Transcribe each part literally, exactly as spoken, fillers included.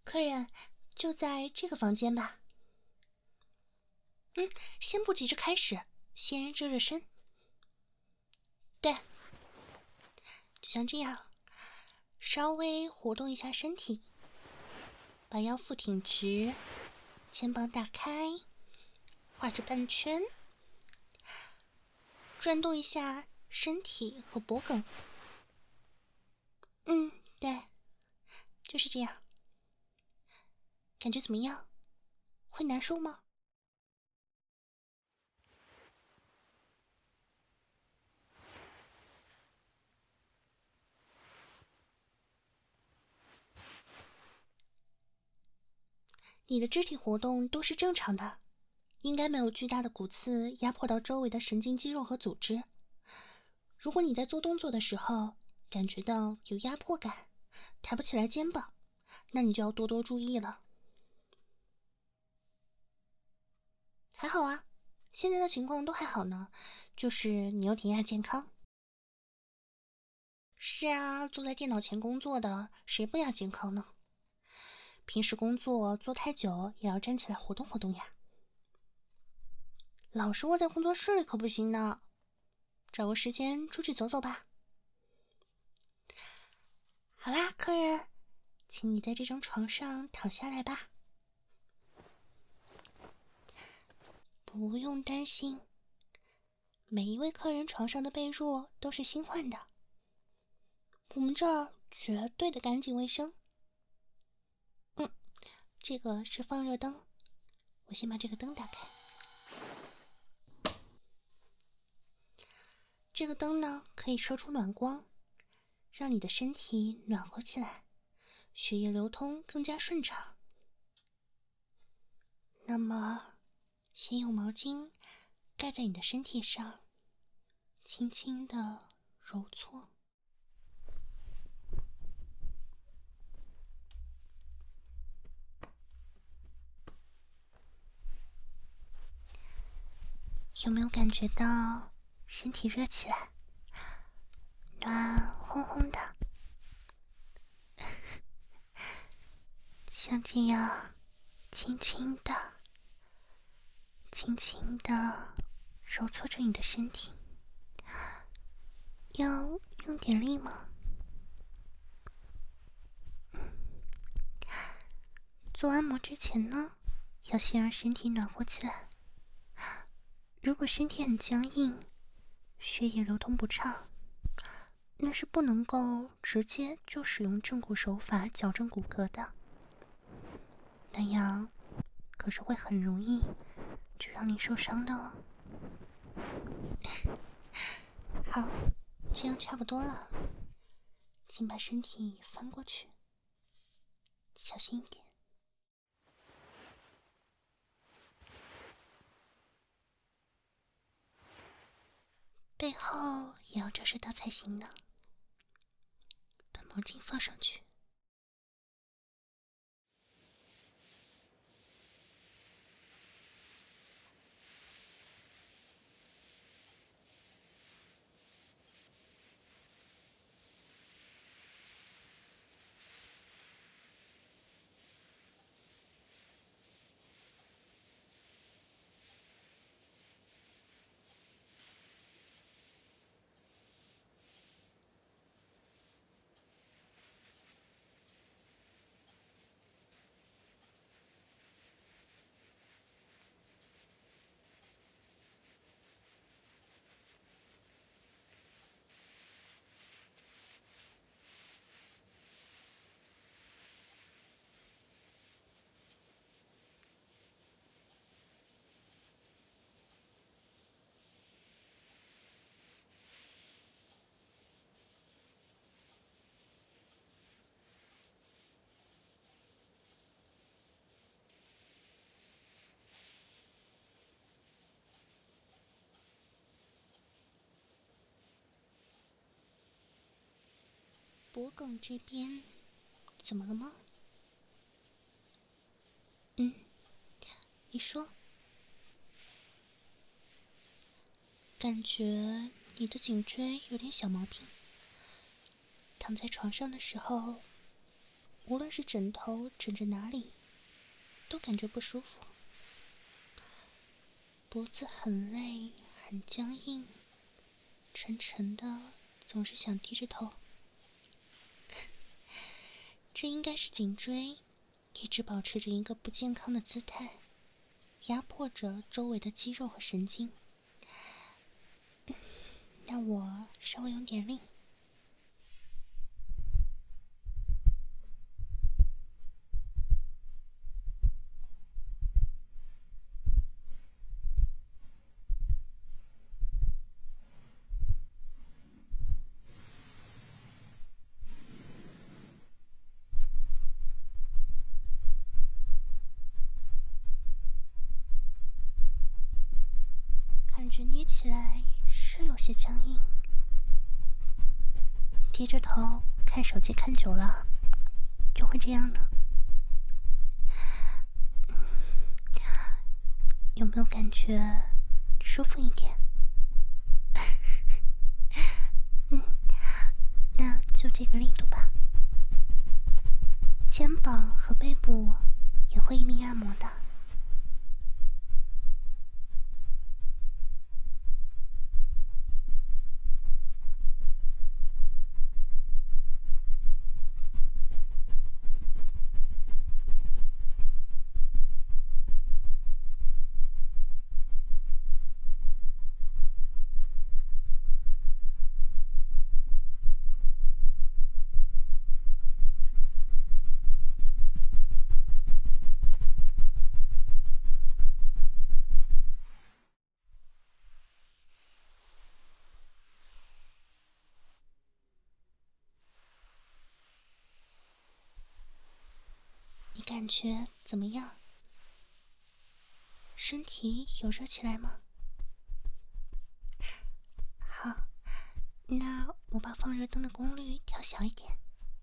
客人就在这个房间吧。嗯，先不急着开始，先热热身。对，就像这样，稍微活动一下身体，把腰腹挺直，肩膀打开，画着半圈，转动一下身体和脖梗。嗯，对，就是这样。感觉怎么样？会难受吗？你的肢体活动都是正常的，应该没有巨大的骨刺压迫到周围的神经肌肉和组织。如果你在做动作的时候感觉到有压迫感，抬不起来肩膀，那你就要多多注意了。还好啊，现在的情况都还好呢，就是你有点亚健康。是啊，坐在电脑前工作的，谁不亚健康呢？平时工作坐太久，也要站起来活动活动呀。老是窝在工作室里可不行呢，找个时间出去走走吧。好啦，客人，请你在这张床上躺下来吧。不用担心，每一位客人床上的被褥都是新换的，我们这儿绝对的干净卫生。嗯，这个是放热灯，我先把这个灯打开。这个灯呢，可以射出暖光，让你的身体暖和起来，血液流通更加顺畅。那么，先用毛巾盖在你的身体上，轻轻的揉搓。有没有感觉到身体热起来，暖烘烘的？像这样，轻轻的、轻轻的揉搓着你的身体。要用点力吗？做按摩之前呢，要先让身体暖和起来。如果身体很僵硬，血液流通不畅，那是不能够直接就使用正骨手法矫正骨骼的，那样可是会很容易就让你受伤的哦。好，这样差不多了，请把身体翻过去，小心一点。背后也要折射到才行呢。把毛巾放上去。脖梗这边怎么了吗？嗯，你说。感觉你的颈椎有点小毛病，躺在床上的时候无论是枕头枕着哪里，都感觉不舒服。脖子很累，很僵硬，沉沉的，总是想低着头。这应该是颈椎一直保持着一个不健康的姿态，压迫着周围的肌肉和神经。那我稍微用点力。感觉捏起来是有些僵硬。低着头看手机看久了，就会这样的。有没有感觉舒服一点？嗯，那就这个力度吧。肩膀和背部也会一并按摩的。你感觉怎么样？身体有热起来吗？好，那我把放热灯的功率调小一点。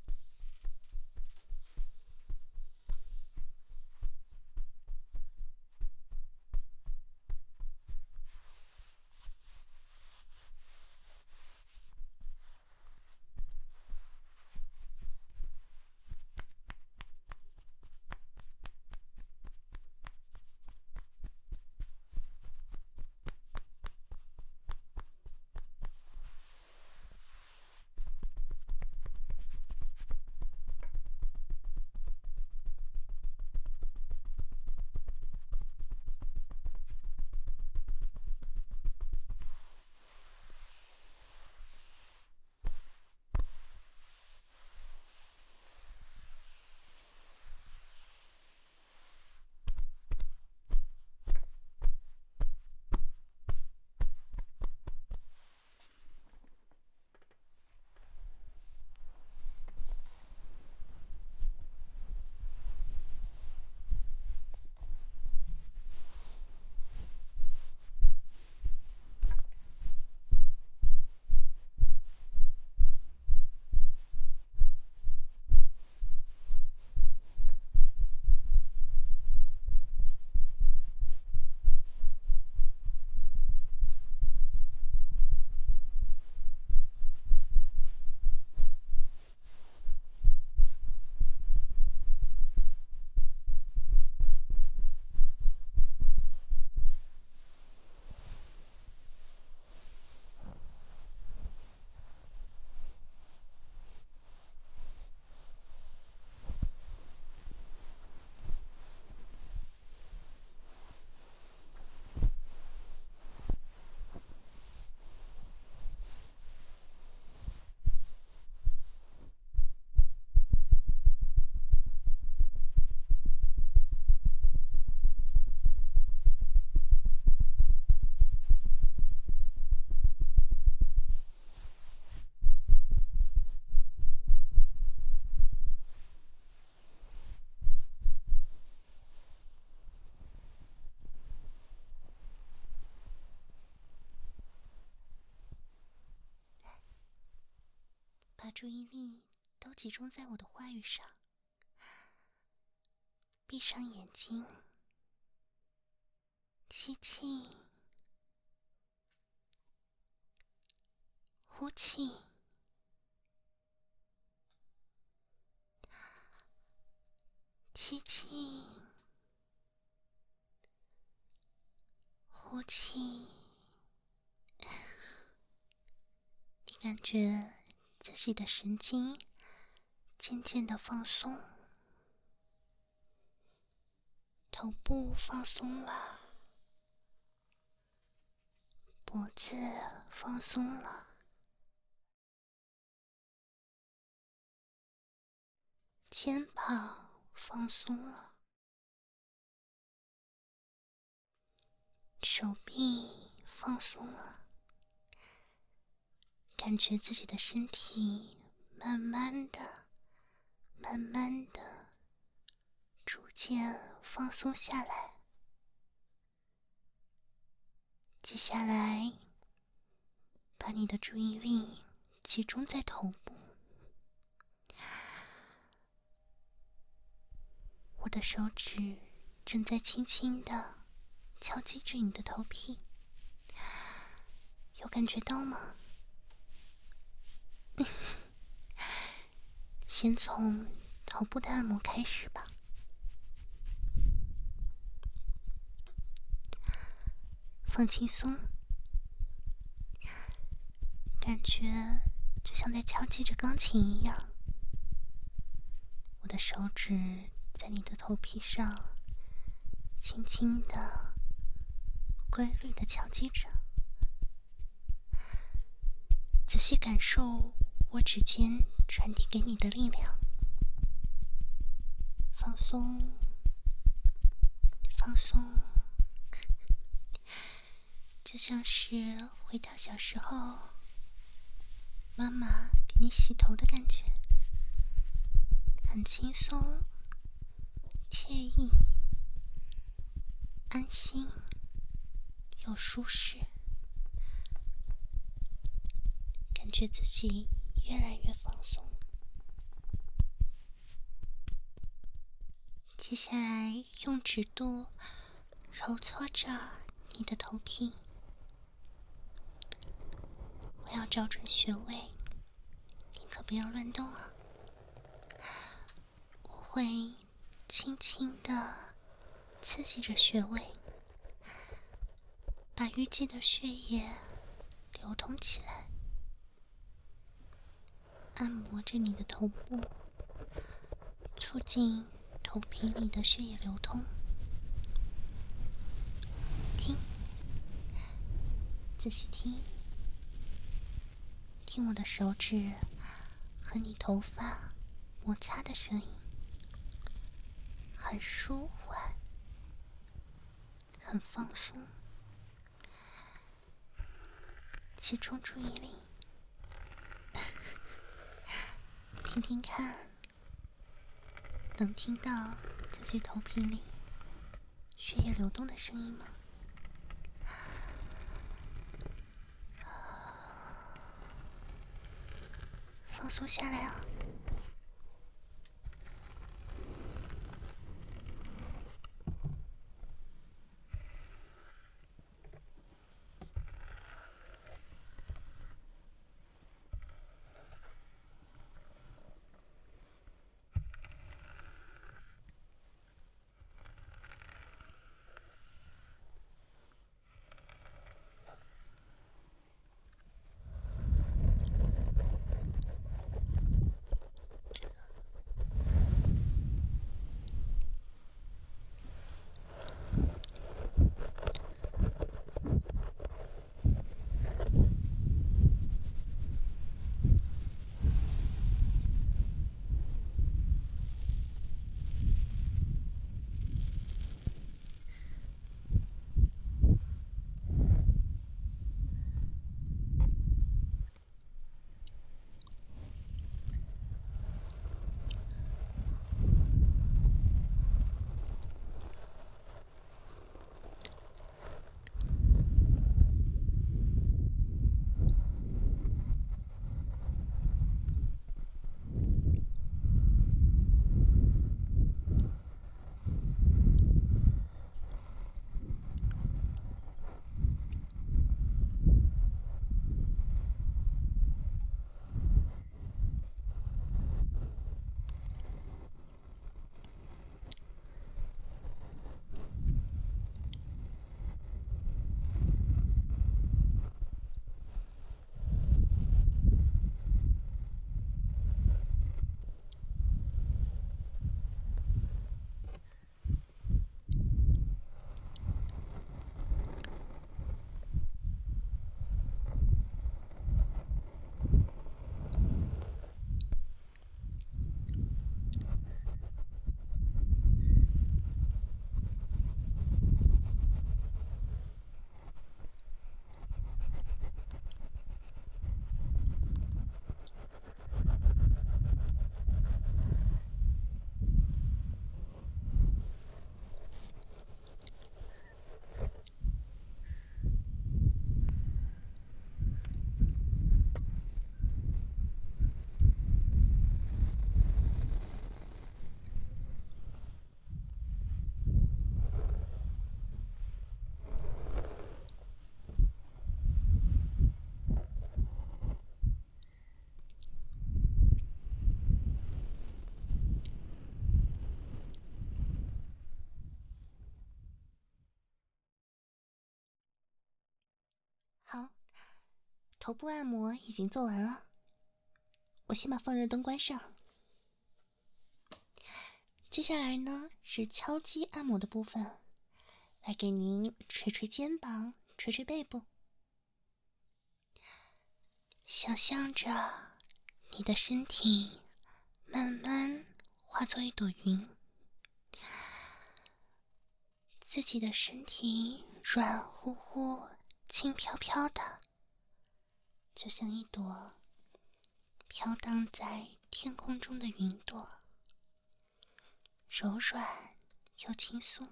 把注意力都集中在我的话语上。闭上眼睛，吸气，呼气， 吸气，呼气，你感觉自己的神经渐渐的放松，头部放松了，脖子放松了，肩膀放松了，手臂放松了，感觉自己的身体慢慢的、慢慢的、逐渐放松下来。接下来，把你的注意力集中在头部。我的手指正在轻轻的敲击着你的头皮，有感觉到吗？先从头部的按摩开始吧。放轻松，感觉就像在敲击着钢琴一样。我的手指在你的头皮上轻轻的、规律的敲击着，仔细感受我指尖传递给你的力量。放松，放松，就像是回到小时候妈妈给你洗头的感觉，很轻松、惬意、安心又舒适，感觉自己越来越放松。接下来用指肚揉搓着你的头皮，我要找准穴位，你可不要乱动啊！我会轻轻地刺激着穴位，把淤积的血液流通起来，按摩着你的头部，促进头皮里的血液流通。听，仔细听，听我的手指和你头发摩擦的声音，很舒缓，很放松。集中注意力，听听看，能听到自己头皮里血液流动的声音吗？放松下来啊！ 头部按摩已经做完了，我先把放热灯关上。接下来呢是敲击按摩的部分，来给您捶捶肩膀，捶捶背部。想象着你的身体慢慢化作一朵云，自己的身体软乎乎、轻飘飘的，就像一朵飘荡在天空中的云朵，柔软又轻松，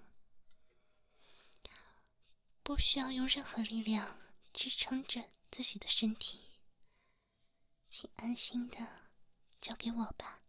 不需要用任何力量支撑着自己的身体，请安心的交给我吧。